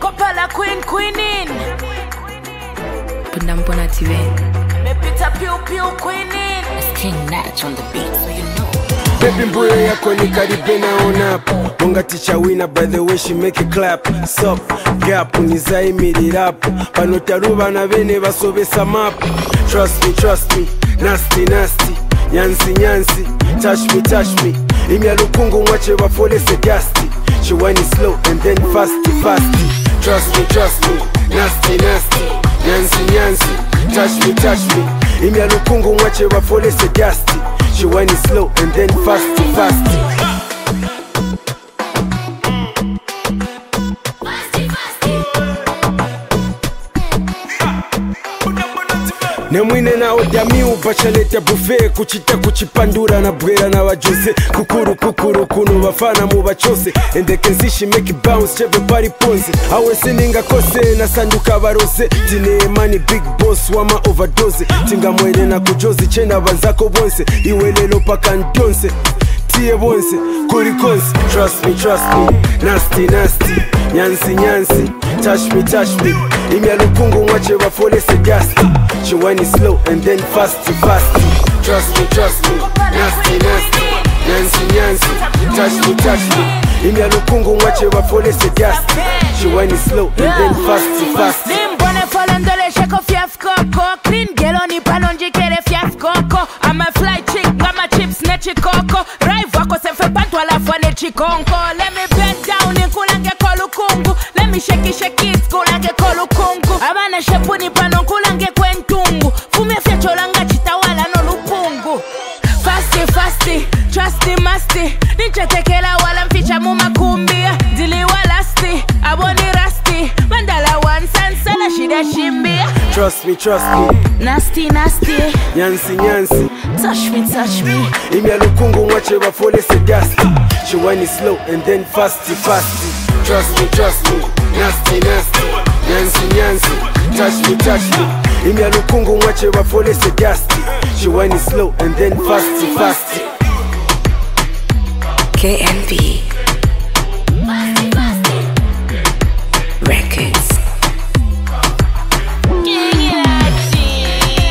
Copala queenin. Punampona TV. Me pita piu queenin. It's King Natch on the beat, so you know. Baby mbuyo yako ni karibena on up. Bonga teacher winner, by the way she make it clap. Sup, gap, unizai midi rap. Panotaruba na bene basobesa map. Trust me, nasty, nyansi, touch me. Imya lukungu mwache wafole se dusty. She whine it slow and then fasty. Trust me, nasty, nyansi, touch me. Imya lukungu mwache wafole se dusty. She whine it slow and then fasty. Nemwine na odamiu bachalete buffet kuchita kuchipandura na bwera na wajose kukuru kuno bafana mu bachose and they can see she make it bounce chebe party ponze awe sininga kose na sanduka barose tine money big boss wama overdose tinga mwele na kujozi chena banzako bonse iwelelo paka ndonse tie bonse kuri konse trust me nasty nyansi touch me imya lukungu mwache wafole se dusty she whine it slow and then fasty trust me nasty nyansi touch me imya lukungu mwache wafole se dusty she whine it slow and then fasty Nimbone folondole sheko fiaf koko clean girl oni palonji kere fiaf koko I'm a fly chick gama chips nechi koko rive wako sefe pantu alafu nechi konko let me bend down nkulange kolukungu let me shake it kulange kolukungu abana shepuni pano kulange kwentungu fume fyacholanga chitawala no lupungu Fasty, trusty musty nichetekela wala mficha mumakumbia diliwa lasti aboni rasti mandala wansansana shida shimbia Trust me nasty nyansi touch me imya lukungu mwache wafole se dusty she whine it slow and then fasty trust me nasty nyansi touch me imya lukungu mwache wafole se dusty she whine it slow and then fasty KNB.